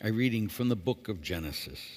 A reading from the book of Genesis.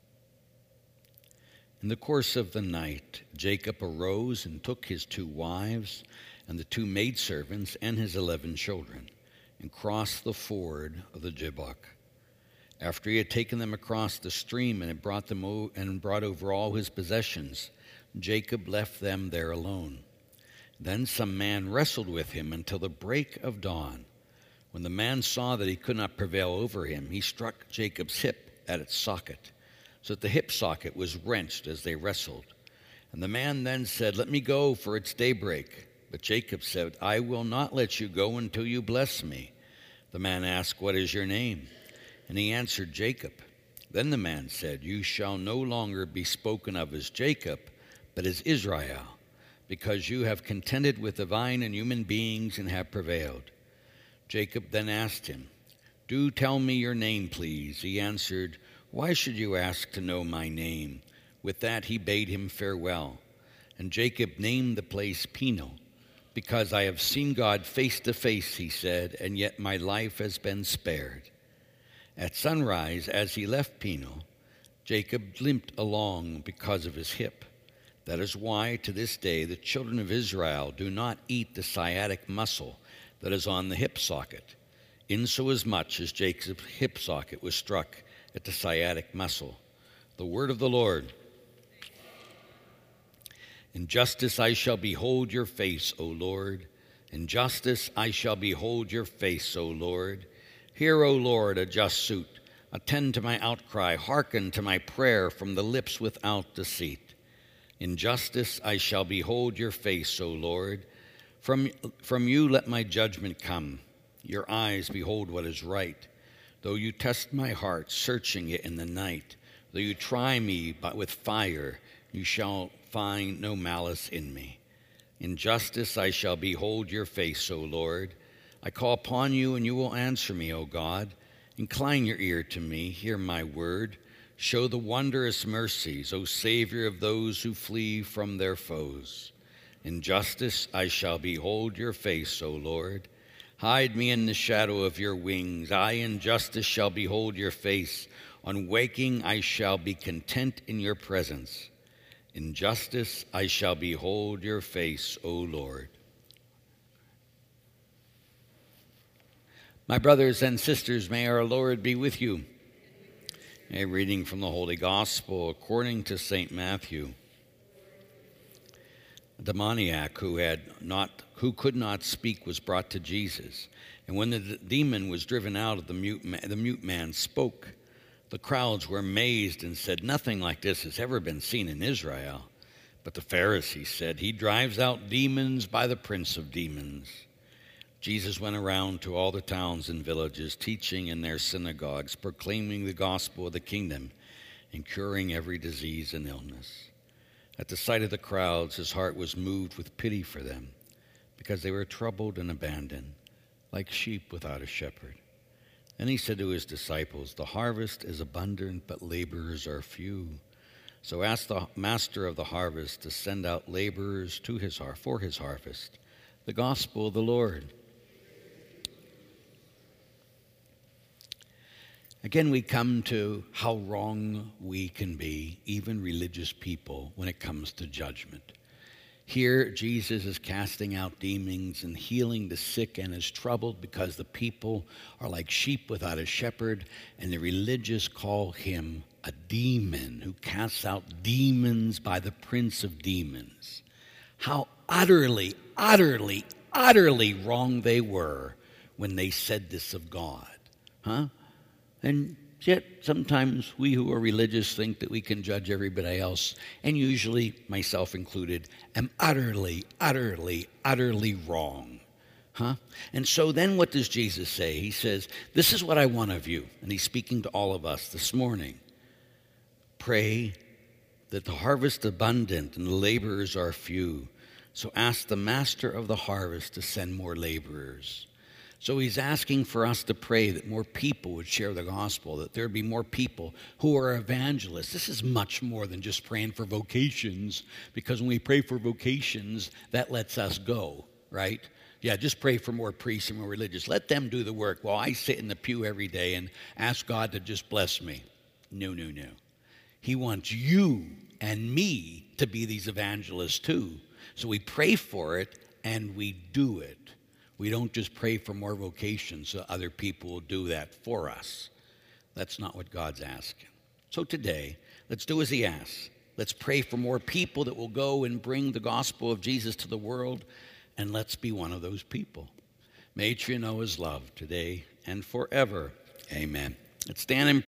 In the course of the night, Jacob arose and took his 2 wives and the 2 maidservants and his 11 children, and crossed the ford of the Jabbok. After he had taken them across the stream and had brought over all his possessions, Jacob left them there alone. Then some man wrestled with him until the break of dawn. When the man saw that he could not prevail over him, he struck Jacob's hip at its socket, so that the hip socket was wrenched as they wrestled. And the man then said, "Let me go, for it's daybreak." But Jacob said, "I will not let you go until you bless me." The man asked, "What is your name?" And he answered, "Jacob." Then the man said, "You shall no longer be spoken of as Jacob, but as Israel, because you have contended with divine and human beings and have prevailed." Jacob then asked him, "Do tell me your name, please." He answered, "Why should you ask to know my name?" With that he bade him farewell. And Jacob named the place Peniel, "Because I have seen God face to face," he said, "and yet my life has been spared." At sunrise, as he left Peniel, Jacob limped along because of his hip. That is why, to this day, the children of Israel do not eat the sciatic muscle that is on the hip socket, insomuch as Jacob's hip socket was struck at the sciatic muscle. The word of the Lord. In justice I shall behold your face, O Lord. In justice I shall behold your face, O Lord. Hear, O Lord, a just suit. Attend to my outcry. Hearken to my prayer from the lips without deceit. In justice I shall behold your face, O Lord. From you let my judgment come. Your eyes behold what is right. Though you test my heart, searching it in the night, though you try me with fire, you shall find no malice in me. In justice I shall behold your face, O Lord. I call upon you, and you will answer me, O God. Incline your ear to me, hear my word. Show the wondrous mercies, O Savior of those who flee from their foes. In justice I shall behold your face, O Lord. Hide me in the shadow of your wings. I in justice shall behold your face. On waking I shall be content in your presence. In justice I shall behold your face, O Lord. My brothers and sisters, may our Lord be with you. A reading from the Holy Gospel according to St. Matthew. A demoniac who could not speak was brought to Jesus. And when the demon was driven out of the mute man spoke. The crowds were amazed and said, "Nothing like this has ever been seen in Israel." But the Pharisees said, "He drives out demons by the prince of demons." Jesus went around to all the towns and villages, teaching in their synagogues, proclaiming the gospel of the kingdom, and curing every disease and illness. At the sight of the crowds, his heart was moved with pity for them, because they were troubled and abandoned, like sheep without a shepherd. And he said to his disciples, "The harvest is abundant, but laborers are few. So ask the master of the harvest to send out laborers for his harvest." The gospel of the Lord. Again, we come to how wrong we can be, even religious people, when it comes to judgment. Here, Jesus is casting out demons and healing the sick and is troubled because the people are like sheep without a shepherd, and the religious call him a demon who casts out demons by the prince of demons. How utterly, utterly, utterly wrong they were when they said this of God. And yet, sometimes we who are religious think that we can judge everybody else, and usually, myself included, am utterly, utterly, utterly wrong. And so then what does Jesus say? He says, "This is what I want of you." And he's speaking to all of us this morning. Pray that the harvest is abundant and the laborers are few. So ask the master of the harvest to send more laborers. So he's asking for us to pray that more people would share the gospel, that there would be more people who are evangelists. This is much more than just praying for vocations, because when we pray for vocations, that lets us go, right? Yeah, just pray for more priests and more religious. Let them do the work while I sit in the pew every day and ask God to just bless me. No, no, no. He wants you and me to be these evangelists too. So we pray for it and we do it. We don't just pray for more vocations so other people will do that for us. That's not what God's asking. So today, let's do as he asks. Let's pray for more people that will go and bring the gospel of Jesus to the world, and let's be one of those people. May you know his love today and forever. Amen. Let's stand and